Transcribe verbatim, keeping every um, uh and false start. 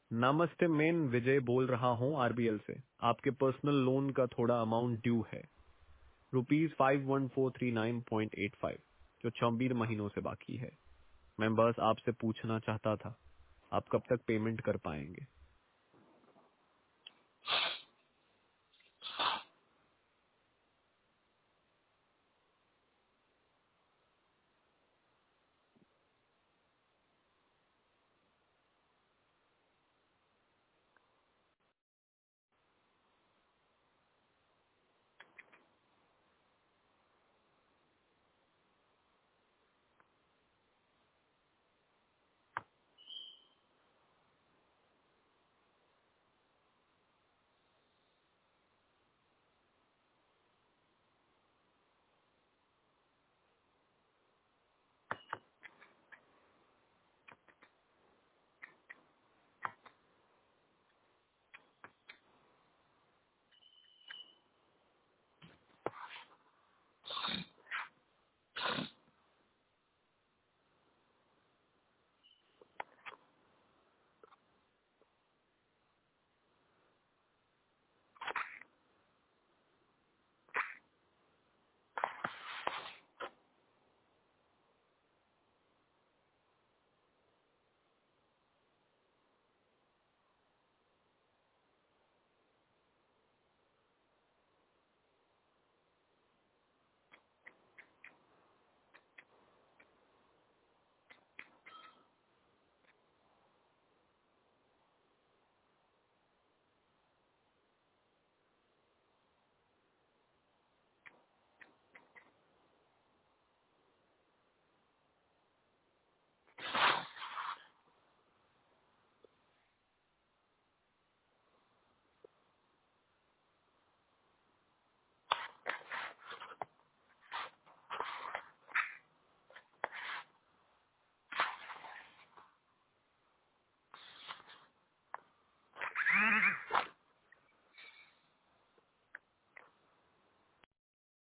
नमस्ते, मैं विजय बोल रहा हूँ आरबीएल से। आपके पर्सनल लोन का थोड़ा अमाउंट ड्यू है, rupees five one four three nine point eight five, जो छब्बीस महीनों से बाकी है। मैं बस आपसे पूछना चाहता था, आप कब तक पेमेंट कर पाएंगे?